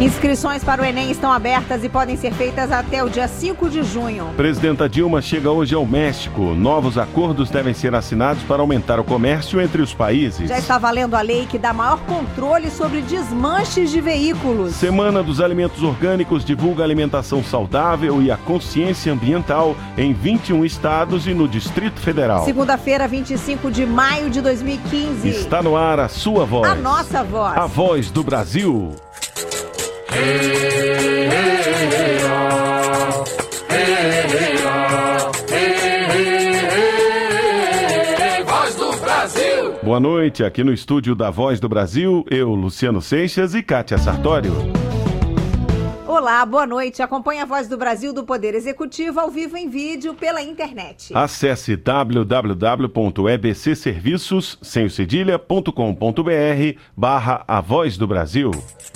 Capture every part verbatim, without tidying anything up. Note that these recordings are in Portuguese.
Inscrições para o Enem estão abertas e podem ser feitas até o dia cinco de junho. Presidenta Dilma chega hoje ao México. Novos acordos devem ser assinados para aumentar o comércio entre os países. Já está valendo a lei que dá maior controle sobre desmanches de veículos. Semana dos Alimentos Orgânicos divulga alimentação saudável e a consciência ambiental em vinte e um estados e no Distrito Federal. Segunda-feira, vinte e cinco de maio de dois mil e quinze. Está no ar a sua voz. A nossa voz. A voz do Brasil. Hey, hey, hey, oh. Hey, hey, oh. Hey, hey, hey, Voz do Brasil. Boa noite, aqui no estúdio da Voz do Brasil, eu, Luciano Seixas e Kátia Sartório. Olá, boa noite. Acompanhe a Voz do Brasil do Poder Executivo ao vivo em vídeo pela internet. Acesse w w w ponto e b c serviços sem o cedilha ponto com ponto b r barra a Voz do Brasil.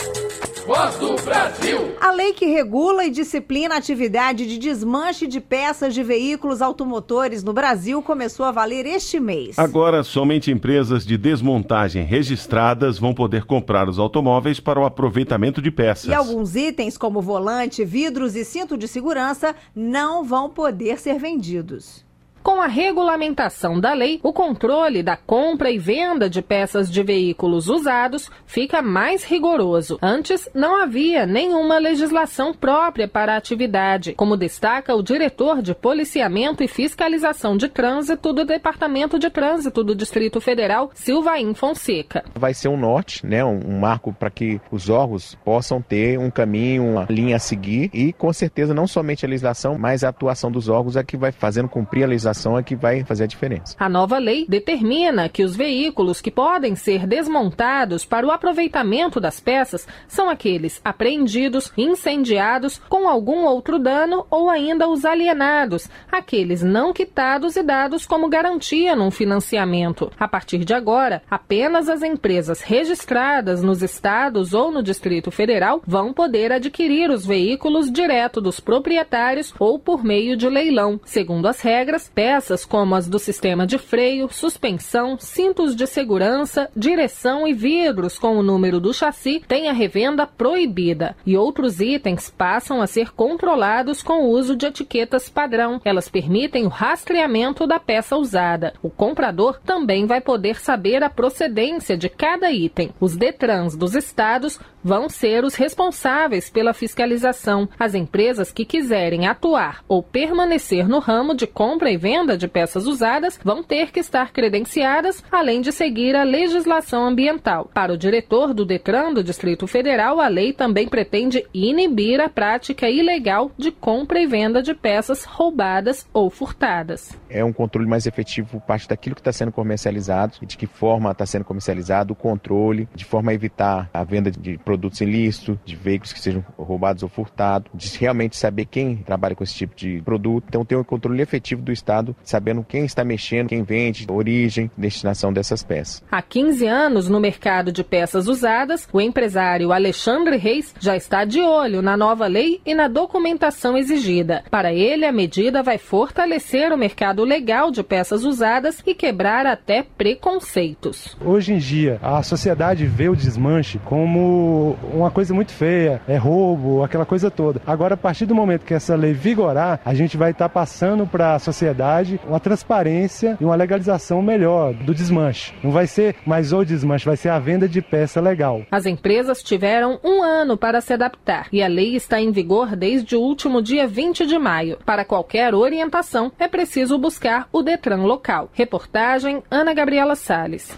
Voz do Brasil. A lei que regula e disciplina a atividade de desmanche de peças de veículos automotores no Brasil começou a valer este mês. Agora, somente empresas de desmontagem registradas vão poder comprar os automóveis para o aproveitamento de peças. E alguns itens, como volante, vidros e cinto de segurança, não vão poder ser vendidos. Com a regulamentação da lei, o controle da compra e venda de peças de veículos usados fica mais rigoroso. Antes, não havia nenhuma legislação própria para a atividade, como destaca o diretor de Policiamento e Fiscalização de Trânsito do Departamento de Trânsito do Distrito Federal, Silvain Fonseca. Vai ser um norte, né, um, um marco para que os órgãos possam ter um caminho, uma linha a seguir e, com certeza, não somente a legislação, mas a atuação dos órgãos é que vai fazendo cumprir a legislação é que vai fazer a diferença. A nova lei determina que os veículos que podem ser desmontados para o aproveitamento das peças são aqueles apreendidos, incendiados, com algum outro dano ou ainda os alienados, aqueles não quitados e dados como garantia num financiamento. A partir de agora, apenas as empresas registradas nos estados ou no Distrito Federal vão poder adquirir os veículos direto dos proprietários ou por meio de leilão. Segundo as regras, peças como as do sistema de freio, suspensão, cintos de segurança, direção e vidros com o número do chassi têm a revenda proibida. E outros itens passam a ser controlados com o uso de etiquetas padrão. Elas permitem o rastreamento da peça usada. O comprador também vai poder saber a procedência de cada item. Os Detrans dos estados vão ser os responsáveis pela fiscalização. As empresas que quiserem atuar ou permanecer no ramo de compra e venda de peças usadas vão ter que estar credenciadas, além de seguir a legislação ambiental. Para o diretor do Detran do Distrito Federal, a lei também pretende inibir a prática ilegal de compra e venda de peças roubadas ou furtadas. É um controle mais efetivo por parte daquilo que está sendo comercializado e de que forma está sendo comercializado, o controle, de forma a evitar a venda de produtos ilícitos, de veículos que sejam roubados ou furtados, de realmente saber quem trabalha com esse tipo de produto. Então tem um controle efetivo do Estado, sabendo quem está mexendo, quem vende, origem, destinação dessas peças. Há quinze anos no mercado de peças usadas, o empresário Alexandre Reis já está de olho na nova lei e na documentação exigida. Para ele, a medida vai fortalecer o mercado legal de peças usadas e quebrar até preconceitos. Hoje em dia, a sociedade vê o desmanche como uma coisa muito feia, é roubo, aquela coisa toda. Agora, a partir do momento que essa lei vigorar, a gente vai estar passando para a sociedade uma transparência e uma legalização melhor do desmanche. Não vai ser mais o desmanche, vai ser a venda de peça legal. As empresas tiveram um ano para se adaptar e a lei está em vigor desde o último dia vinte de maio. Para qualquer orientação, é preciso buscar o Detran local. Reportagem Ana Gabriela Salles.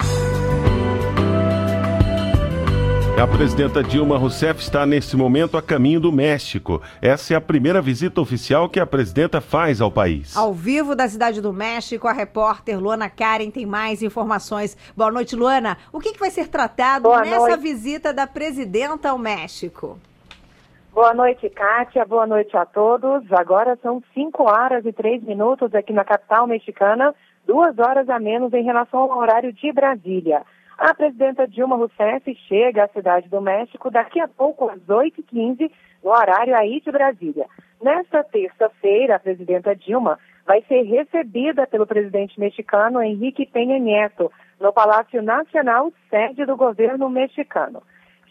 A presidenta Dilma Rousseff está nesse momento a caminho do México. Essa é a primeira visita oficial que a presidenta faz ao país. Ao vivo da Cidade do México, a repórter Luana Karen tem mais informações. Boa noite, Luana. O que, que vai ser tratado Boa nessa noite. visita da presidenta ao México? Boa noite, Kátia. Boa noite a todos. Agora são cinco horas e três minutos aqui na capital mexicana, duas horas a menos em relação ao horário de Brasília. A presidenta Dilma Rousseff chega à Cidade do México daqui a pouco às oito e quinze, no horário aí de Brasília. Nesta terça-feira, a presidenta Dilma vai ser recebida pelo presidente mexicano Enrique Peña Nieto, no Palácio Nacional, sede do governo mexicano.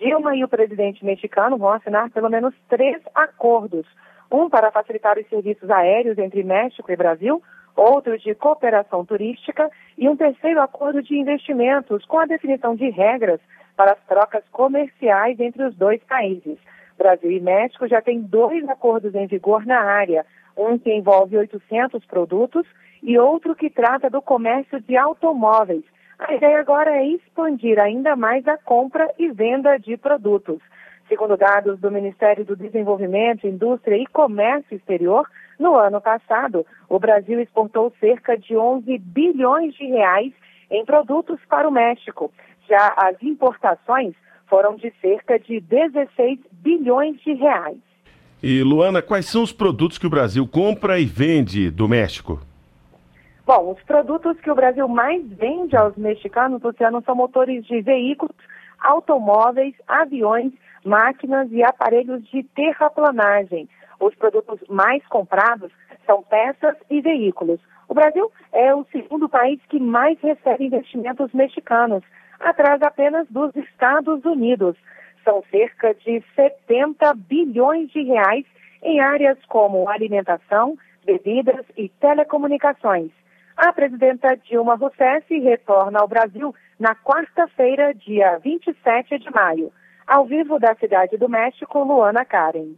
Dilma e o presidente mexicano vão assinar pelo menos três acordos. Um para facilitar os serviços aéreos entre México e Brasil, outro de cooperação turística e um terceiro acordo de investimentos com a definição de regras para as trocas comerciais entre os dois países. Brasil e México já têm dois acordos em vigor na área, um que envolve oitocentos produtos e outro que trata do comércio de automóveis. A ideia agora é expandir ainda mais a compra e venda de produtos. Segundo dados do Ministério do Desenvolvimento, Indústria e Comércio Exterior, no ano passado, o Brasil exportou cerca de onze bilhões de reais em produtos para o México. Já as importações foram de cerca de dezesseis bilhões de reais. E, Luana, quais são os produtos que o Brasil compra e vende do México? Bom, os produtos que o Brasil mais vende aos mexicanos, Luciano, são motores de veículos, automóveis, aviões, máquinas e aparelhos de terraplanagem. Os produtos mais comprados são peças e veículos. O Brasil é o segundo país que mais recebe investimentos mexicanos, atrás apenas dos Estados Unidos. São cerca de setenta bilhões de reais em áreas como alimentação, bebidas e telecomunicações. A presidenta Dilma Rousseff retorna ao Brasil na quarta-feira, dia vinte e sete de maio. Ao vivo da Cidade do México, Luana Karen.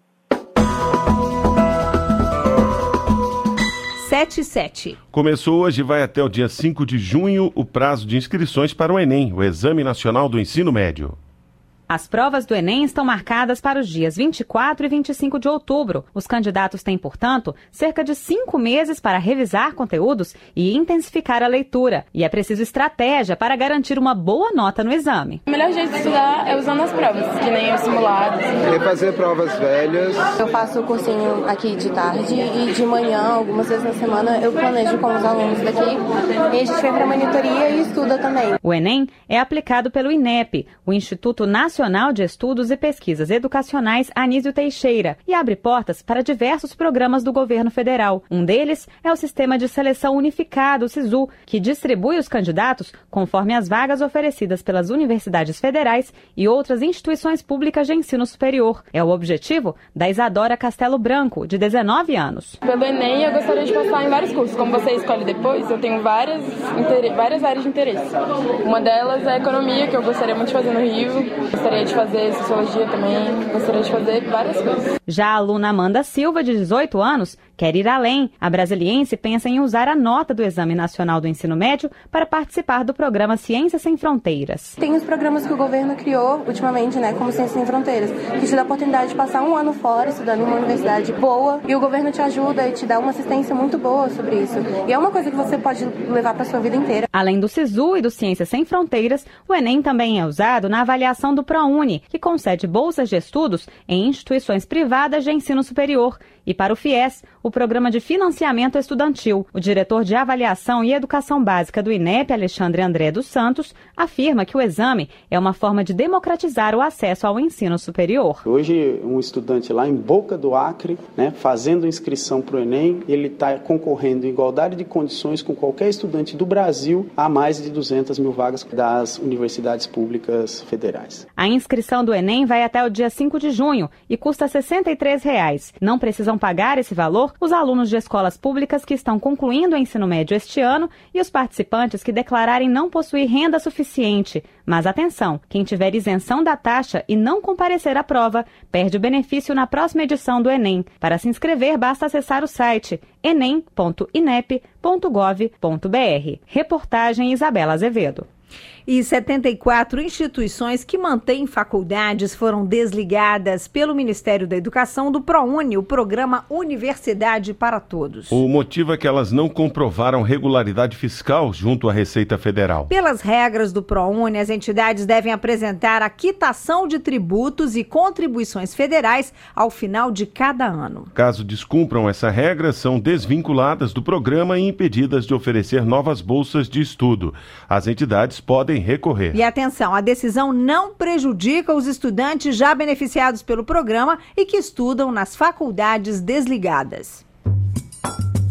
sete e sete. Começou hoje e vai até o dia cinco de junho o prazo de inscrições para o Enem, o Exame Nacional do Ensino Médio. As provas do Enem estão marcadas para os dias vinte e quatro e vinte e cinco de outubro. Os candidatos têm, portanto, cerca de cinco meses para revisar conteúdos e intensificar a leitura. E é preciso estratégia para garantir uma boa nota no exame. O melhor jeito de estudar é usando as provas, que nem os simulados. Refazer provas velhas. Eu faço o cursinho aqui de tarde e de manhã, algumas vezes na semana, eu planejo com os alunos daqui. E a gente vem para a monitoria e estuda também. O Enem é aplicado pelo INEP, o Instituto Nacional de Estudos e Pesquisas Educacionais Anísio Teixeira, e abre portas para diversos programas do governo federal. Um deles é o Sistema de Seleção Unificado, o SISU, que distribui os candidatos conforme as vagas oferecidas pelas universidades federais e outras instituições públicas de ensino superior. É o objetivo da Isadora Castelo Branco, de dezenove anos. Pelo Enem, eu gostaria de passar em vários cursos. Como você escolhe depois, eu tenho várias, várias áreas de interesse. Uma delas é a economia, que eu gostaria muito de fazer no Rio. Gostaria de fazer sociologia também, gostaria de fazer várias coisas. Já a aluna Amanda Silva, de dezoito anos, quer ir além. A brasiliense pensa em usar a nota do Exame Nacional do Ensino Médio para participar do programa Ciências Sem Fronteiras. Tem os programas que o governo criou ultimamente, né, como Ciências Sem Fronteiras, que te dá a oportunidade de passar um ano fora estudando em uma universidade boa e o governo te ajuda e te dá uma assistência muito boa sobre isso. E é uma coisa que você pode levar para sua vida inteira. Além do SISU e do Ciências Sem Fronteiras, o Enem também é usado na avaliação do ProUni, que concede bolsas de estudos em instituições privadas de ensino superior, e para o FIES, o Programa de Financiamento Estudantil. O diretor de Avaliação e Educação Básica do INEP, Alexandre André dos Santos, afirma que o exame é uma forma de democratizar o acesso ao ensino superior. Hoje, um estudante lá em Boca do Acre, né, fazendo inscrição para o Enem, ele está concorrendo em igualdade de condições com qualquer estudante do Brasil a mais de duzentas mil vagas das universidades públicas federais. A inscrição do Enem vai até o dia cinco de junho e custa sessenta e três reais. Não precisam pagar esse valor os alunos de escolas públicas que estão concluindo o ensino médio este ano e os participantes que declararem não possuir renda suficiente. Mas atenção, quem tiver isenção da taxa e não comparecer à prova, perde o benefício na próxima edição do Enem. Para se inscrever, basta acessar o site enem ponto inep ponto gov ponto br. Reportagem Isabela Azevedo. E setenta e quatro instituições que mantêm faculdades foram desligadas pelo Ministério da Educação do ProUni, o programa Universidade para Todos. O motivo é que elas não comprovaram regularidade fiscal junto à Receita Federal. Pelas regras do ProUni, as entidades devem apresentar a quitação de tributos e contribuições federais ao final de cada ano. Caso descumpram essa regra, são desvinculadas do programa e impedidas de oferecer novas bolsas de estudo. As entidades podem recorrer. E atenção, a decisão não prejudica os estudantes já beneficiados pelo programa e que estudam nas faculdades desligadas.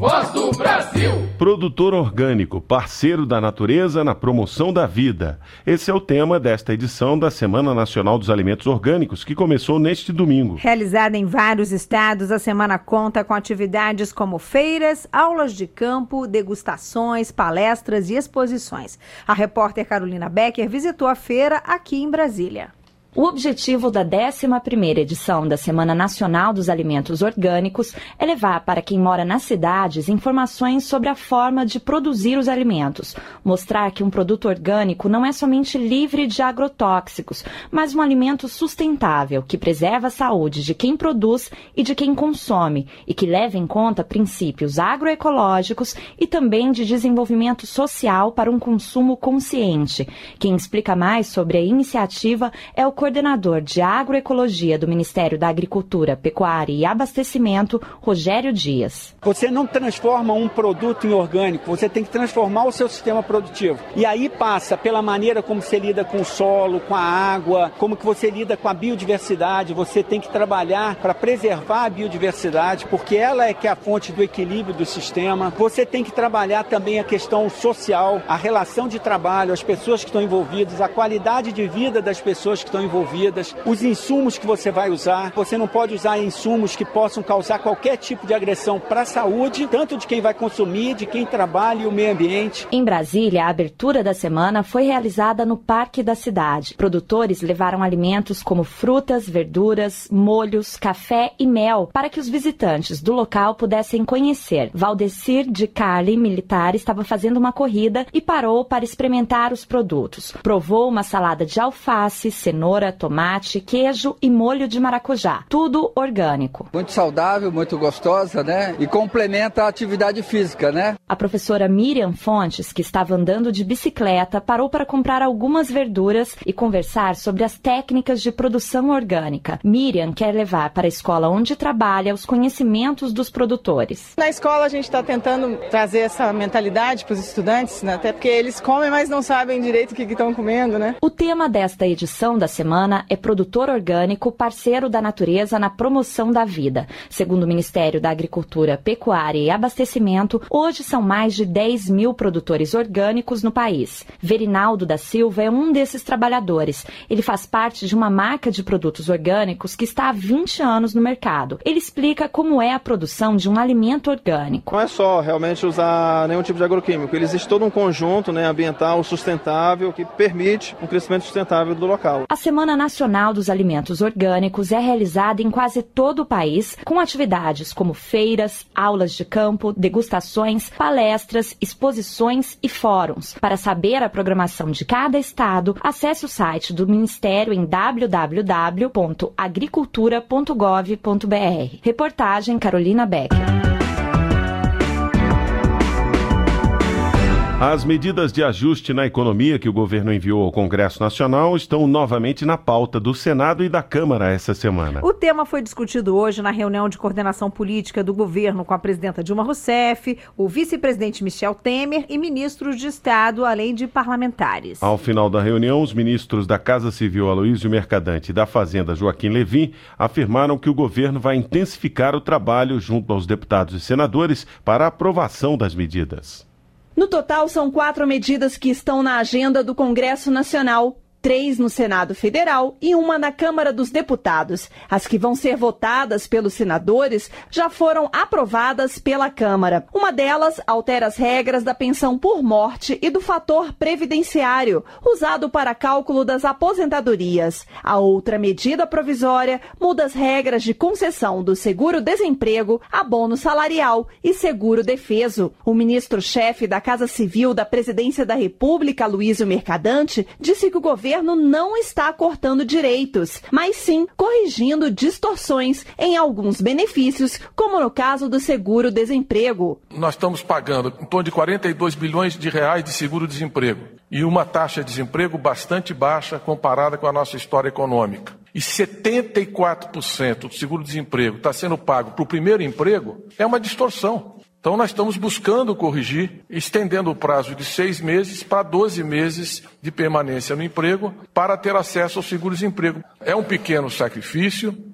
Voz do Brasil. Produtor orgânico, parceiro da natureza na promoção da vida. Esse é o tema desta edição da Semana Nacional dos Alimentos Orgânicos, que começou neste domingo. Realizada em vários estados, a semana conta com atividades como feiras, aulas de campo, degustações, palestras e exposições. A repórter Carolina Becker visitou a feira aqui em Brasília. O objetivo da décima primeira edição da Semana Nacional dos Alimentos Orgânicos é levar para quem mora nas cidades informações sobre a forma de produzir os alimentos, mostrar que um produto orgânico não é somente livre de agrotóxicos, mas um alimento sustentável que preserva a saúde de quem produz e de quem consome e que leva em conta princípios agroecológicos e também de desenvolvimento social para um consumo consciente. Quem explica mais sobre a iniciativa é o coordenador de agroecologia do Ministério da Agricultura, Pecuária e Abastecimento, Rogério Dias. Você não transforma um produto em orgânico, você tem que transformar o seu sistema produtivo. E aí passa pela maneira como você lida com o solo, com a água, como que você lida com a biodiversidade. Você tem que trabalhar para preservar a biodiversidade, porque ela é que é a fonte do equilíbrio do sistema. Você tem que trabalhar também a questão social, a relação de trabalho, as pessoas que estão envolvidas, a qualidade de vida das pessoas que estão envolvidas. envolvidas, os insumos que você vai usar. Você não pode usar insumos que possam causar qualquer tipo de agressão para a saúde, tanto de quem vai consumir, de quem trabalha e o meio ambiente. Em Brasília, a abertura da semana foi realizada no Parque da Cidade. Produtores levaram alimentos como frutas, verduras, molhos, café e mel para que os visitantes do local pudessem conhecer. Valdecir de Carli, militar, estava fazendo uma corrida e parou para experimentar os produtos. Provou uma salada de alface, cenoura, tomate, queijo e molho de maracujá. Tudo orgânico. Muito saudável, muito gostosa, né? E complementa a atividade física, né? A professora Miriam Fontes, que estava andando de bicicleta, parou para comprar algumas verduras e conversar sobre as técnicas de produção orgânica. Miriam quer levar para a escola onde trabalha os conhecimentos dos produtores. Na escola a gente está tentando trazer essa mentalidade para os estudantes, né? Até porque eles comem, mas não sabem direito o que estão comendo, né? O tema desta edição da semana é produtor orgânico, parceiro da natureza na promoção da vida. Segundo o Ministério da Agricultura, Pecuária e Abastecimento, hoje são mais de dez mil produtores orgânicos no país. Verinaldo da Silva é um desses trabalhadores. Ele faz parte de uma marca de produtos orgânicos que está há vinte anos no mercado. Ele explica como é a produção de um alimento orgânico. Não é só realmente usar nenhum tipo de agroquímico. Existe todo um conjunto, né, ambiental sustentável que permite um crescimento sustentável do local. A Semana Nacional dos Alimentos Orgânicos é realizada em quase todo o país, com atividades como feiras, aulas de campo, degustações, palestras, exposições e fóruns. Para saber a programação de cada estado, acesse o site do Ministério em w w w ponto agricultura ponto gov ponto b r. Reportagem Carolina Becker. As medidas de ajuste na economia que o governo enviou ao Congresso Nacional estão novamente na pauta do Senado e da Câmara essa semana. O tema foi discutido hoje na reunião de coordenação política do governo com a presidenta Dilma Rousseff, o vice-presidente Michel Temer e ministros de Estado, além de parlamentares. Ao final da reunião, os ministros da Casa Civil Aloysio Mercadante e da Fazenda Joaquim Levy afirmaram que o governo vai intensificar o trabalho junto aos deputados e senadores para a aprovação das medidas. No total, são quatro medidas que estão na agenda do Congresso Nacional. Três no Senado Federal e uma na Câmara dos Deputados. As que vão ser votadas pelos senadores já foram aprovadas pela Câmara. Uma delas altera as regras da pensão por morte e do fator previdenciário, usado para cálculo das aposentadorias. A outra medida provisória muda as regras de concessão do seguro-desemprego, abono salarial e seguro-defeso. O ministro-chefe da Casa Civil da Presidência da República, Aloysio Mercadante, disse que o governo não está cortando direitos, mas sim corrigindo distorções em alguns benefícios, como no caso do seguro-desemprego. Nós estamos pagando em torno de quarenta e dois bilhões de reais de seguro-desemprego e uma taxa de desemprego bastante baixa comparada com a nossa história econômica. E setenta e quatro por cento do seguro-desemprego está sendo pago para o primeiro emprego, é uma distorção. Então nós estamos buscando corrigir, estendendo o prazo de seis meses para doze meses de permanência no emprego para ter acesso ao seguro-desemprego. É um pequeno sacrifício,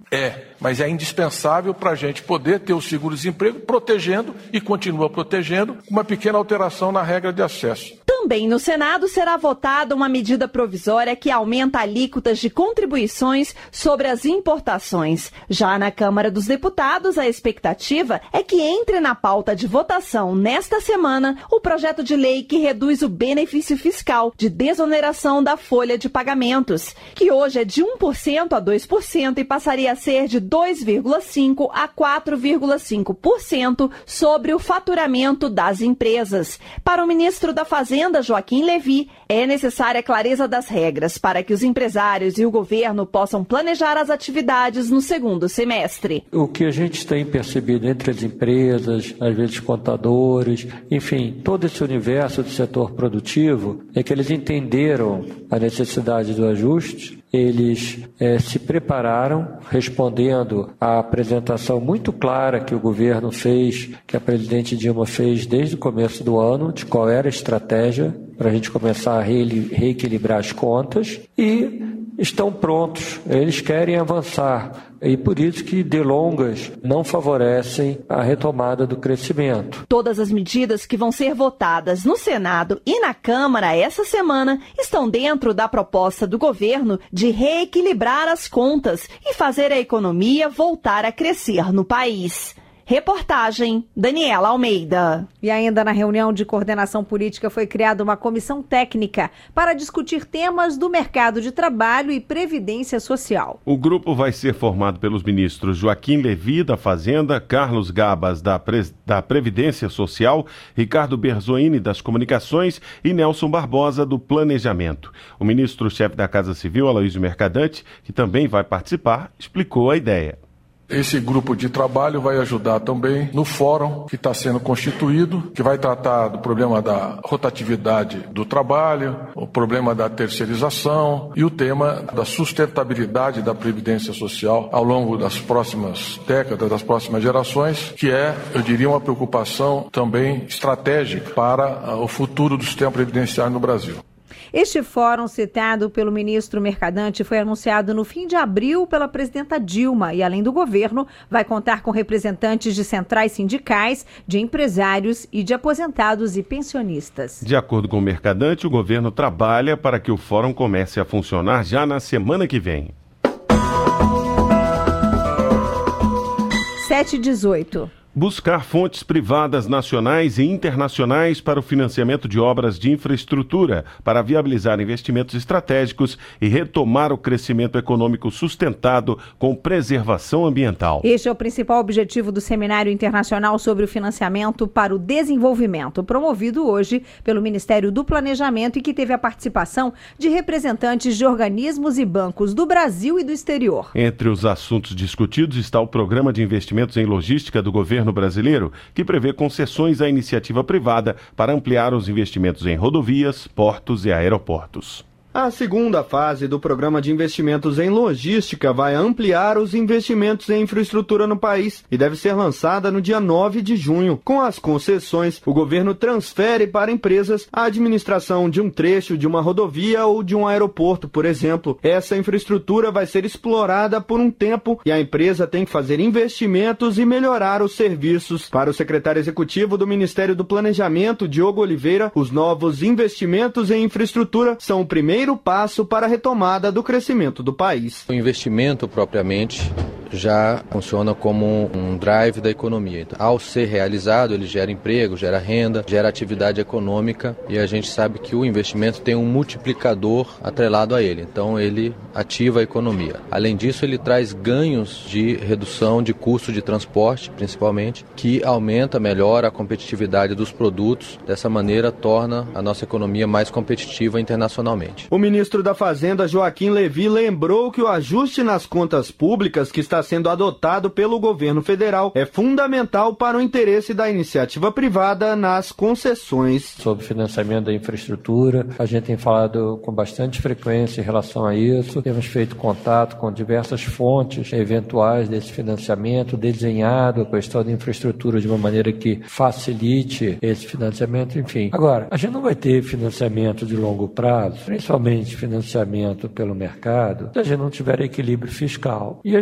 É, mas é indispensável para a gente poder ter o seguro-desemprego protegendo e continua protegendo uma pequena alteração na regra de acesso. Também no Senado será votada uma medida provisória que aumenta alíquotas de contribuições sobre as importações. Já na Câmara dos Deputados, a expectativa é que entre na pauta de votação nesta semana o projeto de lei que reduz o benefício fiscal de desoneração da folha de pagamentos, que hoje é de um por cento a dois por cento e passaria a ser de dois vírgula cinco por cento a quatro vírgula cinco por cento sobre o faturamento das empresas. Para o ministro da Fazenda, Joaquim Levy, é necessária a clareza das regras para que os empresários e o governo possam planejar as atividades no segundo semestre. O que a gente tem percebido entre as empresas, às vezes contadores, enfim, todo esse universo do setor produtivo, é que eles entenderam a necessidade do ajuste. Eles eh, se prepararam respondendo à apresentação muito clara que o governo fez, que a presidente Dilma fez desde o começo do ano, de qual era a estratégia para a gente começar a reequilibrar as contas, e estão prontos, eles querem avançar. E por isso que delongas não favorecem a retomada do crescimento. Todas as medidas que vão ser votadas no Senado e na Câmara essa semana estão dentro da proposta do governo de reequilibrar as contas e fazer a economia voltar a crescer no país. Reportagem, Daniela Almeida. E ainda na reunião de coordenação política foi criada uma comissão técnica para discutir temas do mercado de trabalho e previdência social. O grupo vai ser formado pelos ministros Joaquim Levy, da Fazenda, Carlos Gabas, da, Pre... da Previdência Social, Ricardo Berzoini, das Comunicações e Nelson Barbosa, do Planejamento. O ministro-chefe da Casa Civil, Aloysio Mercadante, que também vai participar, explicou a ideia. Esse grupo de trabalho vai ajudar também no fórum que está sendo constituído, que vai tratar do problema da rotatividade do trabalho, o problema da terceirização e o tema da sustentabilidade da previdência social ao longo das próximas décadas, das próximas gerações, que é, eu diria, uma preocupação também estratégica para o futuro do sistema previdenciário no Brasil. Este fórum citado pelo ministro Mercadante foi anunciado no fim de abril pela presidenta Dilma e, além do governo, vai contar com representantes de centrais sindicais, de empresários e de aposentados e pensionistas. De acordo com o Mercadante, o governo trabalha para que o fórum comece a funcionar já na semana que vem. sete e dezoito. Buscar fontes privadas nacionais e internacionais para o financiamento de obras de infraestrutura, para viabilizar investimentos estratégicos e retomar o crescimento econômico sustentado com preservação ambiental. Este é o principal objetivo do Seminário Internacional sobre o Financiamento para o Desenvolvimento, promovido hoje pelo Ministério do Planejamento e que teve a participação de representantes de organismos e bancos do Brasil e do exterior. Entre os assuntos discutidos está o Programa de Investimentos em Logística do Governo brasileiro, que prevê concessões à iniciativa privada para ampliar os investimentos em rodovias, portos e aeroportos. A segunda fase do Programa de Investimentos em Logística vai ampliar os investimentos em infraestrutura no país e deve ser lançada no dia nove de junho. Com as concessões, o governo transfere para empresas a administração de um trecho de uma rodovia ou de um aeroporto, por exemplo. Essa infraestrutura vai ser explorada por um tempo e a empresa tem que fazer investimentos e melhorar os serviços. Para o secretário executivo do Ministério do Planejamento, Diogo Oliveira, os novos investimentos em infraestrutura são o primeiro primeiro passo para a retomada do crescimento do país. O investimento propriamente já funciona como um drive da economia. Então, ao ser realizado, ele gera emprego, gera renda, gera atividade econômica e a gente sabe que o investimento tem um multiplicador atrelado a ele. Então, ele ativa a economia. Além disso, ele traz ganhos de redução de custo de transporte, principalmente, que aumenta, melhora a competitividade dos produtos. Dessa maneira, torna a nossa economia mais competitiva internacionalmente. O ministro da Fazenda, Joaquim Levy, lembrou que o ajuste nas contas públicas que está sendo adotado pelo governo federal é fundamental para o interesse da iniciativa privada nas concessões. Sobre financiamento da infraestrutura, a gente tem falado com bastante frequência em relação a isso. Temos feito contato com diversas fontes eventuais desse financiamento, desenhado a questão da infraestrutura de uma maneira que facilite esse financiamento, enfim. Agora, a gente não vai ter financiamento de longo prazo, principalmente financiamento pelo mercado, se a gente não tiver equilíbrio fiscal. E a gente não vai ter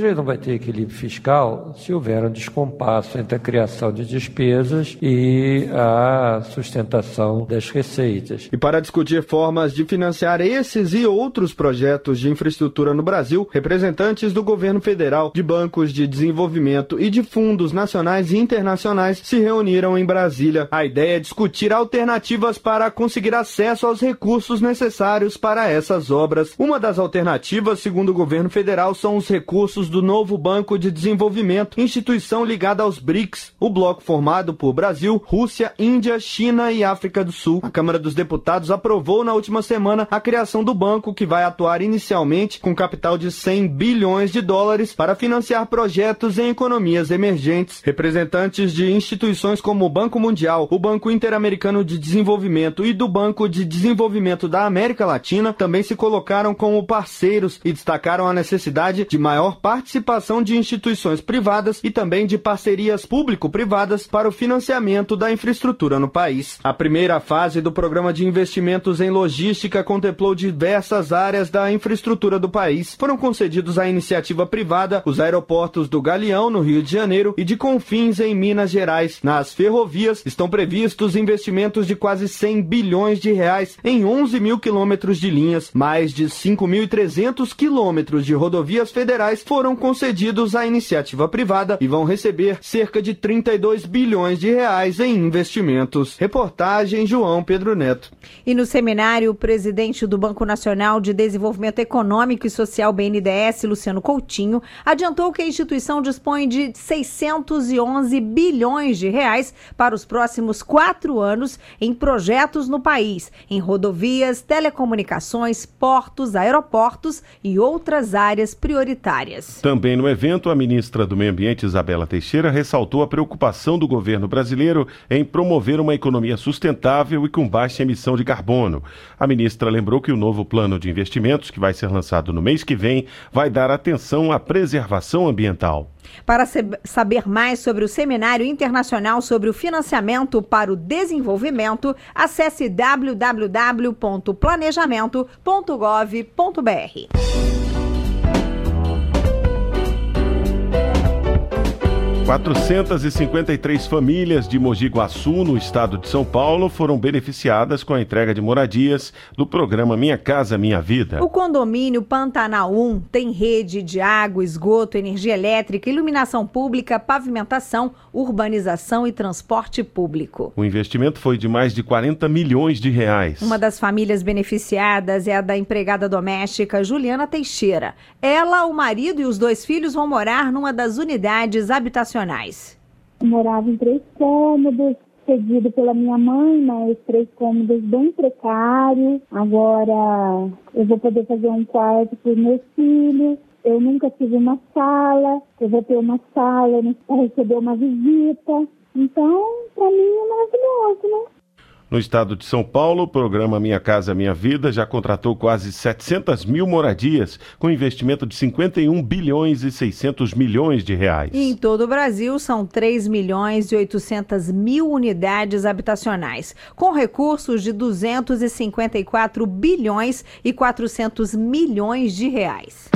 ter equilíbrio fiscal se houver um descompasso entre a criação de despesas e a sustentação das receitas. E para discutir formas de financiar esses e outros projetos de infraestrutura no Brasil, representantes do governo federal, de bancos de desenvolvimento e de fundos nacionais e internacionais se reuniram em Brasília. A ideia é discutir alternativas para conseguir acesso aos recursos necessários para essas obras. Uma das alternativas, segundo o governo federal, são os recursos do novo Banco de Desenvolvimento, instituição ligada aos BRICS, o bloco formado por Brasil, Rússia, Índia, China e África do Sul. A Câmara dos Deputados aprovou na última semana a criação do banco, que vai atuar inicialmente com capital de cem bilhões de dólares para financiar projetos em economias emergentes. Representantes de instituições como o Banco Mundial, o Banco Interamericano de Desenvolvimento e do Banco de Desenvolvimento da América Latina também se colocaram como parceiros e destacaram a necessidade de maior participação de instituições privadas e também de parcerias público-privadas para o financiamento da infraestrutura no país. A primeira fase do Programa de Investimentos em Logística contemplou diversas áreas da infraestrutura do país. Foram concedidos à iniciativa privada os aeroportos do Galeão, no Rio de Janeiro, e de Confins, em Minas Gerais. Nas ferrovias, estão previstos investimentos de quase cem bilhões de reais em onze mil quilômetros de linhas. Mais de cinco mil e trezentos quilômetros de rodovias federais foram concedidos à iniciativa privada e vão receber cerca de trinta e dois bilhões de reais em investimentos. Reportagem João Pedro Neto. E no seminário, o presidente do Banco Nacional de Desenvolvimento Econômico e Social, B N D E S, Luciano Coutinho, adiantou que a instituição dispõe de seiscentos e onze bilhões de reais para os próximos quatro anos em projetos no país, em rodovias, telecomunicações, portos, aeroportos e outras áreas prioritárias. Também no evento, a ministra do Meio Ambiente, Isabela Teixeira, ressaltou a preocupação do governo brasileiro em promover uma economia sustentável e com baixa emissão de carbono. A ministra lembrou que o novo plano de investimentos, que vai ser lançado no mês que vem, vai dar atenção à preservação ambiental. Para saber mais sobre o Seminário Internacional sobre o Financiamento para o Desenvolvimento, acesse w w w ponto planejamento ponto gov ponto b r. quatrocentas e cinquenta e três famílias de Mogi Guaçu, no estado de São Paulo, foram beneficiadas com a entrega de moradias do programa Minha Casa Minha Vida. O condomínio Pantanal um tem rede de água, esgoto, energia elétrica, iluminação pública, pavimentação, urbanização e transporte público. O investimento foi de mais de quarenta milhões de reais. Uma das famílias beneficiadas é a da empregada doméstica Juliana Teixeira. Ela, o marido e os dois filhos vão morar numa das unidades habitacionais. Eu morava em três cômodos, cedido pela minha mãe, mas três cômodos bem precários. Agora eu vou poder fazer um quarto para os meus filhos. Eu nunca tive uma sala, eu vou ter uma sala para receber uma visita. Então, para mim é maravilhoso, né? No estado de São Paulo, o programa Minha Casa Minha Vida já contratou quase setecentas mil moradias, com investimento de cinquenta e um bilhões e seiscentos milhões de reais. E em todo o Brasil, são três milhões e oitocentas mil unidades habitacionais, com recursos de duzentos e cinquenta e quatro bilhões e quatrocentos milhões de reais.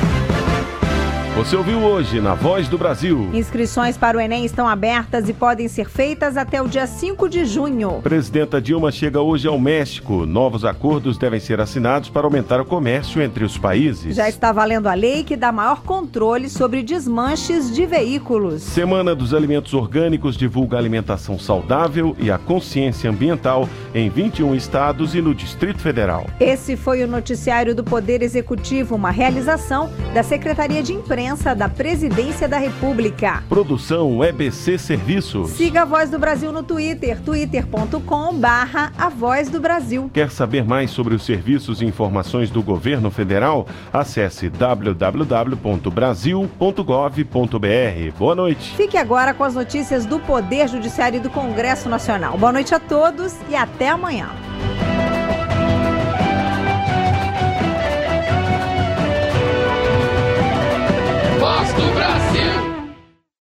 Você ouviu hoje na Voz do Brasil. Inscrições para o Enem estão abertas e podem ser feitas até o dia cinco de junho. Presidenta Dilma chega hoje ao México. Novos acordos devem ser assinados para aumentar o comércio entre os países. Já está valendo a lei que dá maior controle sobre desmanches de veículos. Semana dos Alimentos Orgânicos divulga a alimentação saudável e a consciência ambiental em vinte e um estados e no Distrito Federal. Esse foi o noticiário do Poder Executivo, uma realização da Secretaria de Imprensa da Presidência da República. Produção E B C Serviços. Siga a Voz do Brasil no Twitter, twitter ponto com barra a Voz do Brasil. Quer saber mais sobre os serviços e informações do governo federal? Acesse w w w ponto brasil ponto gov ponto b r. Boa noite. Fique agora com as notícias do Poder Judiciário e do Congresso Nacional. Boa noite a todos e até amanhã. Voz do Brasil.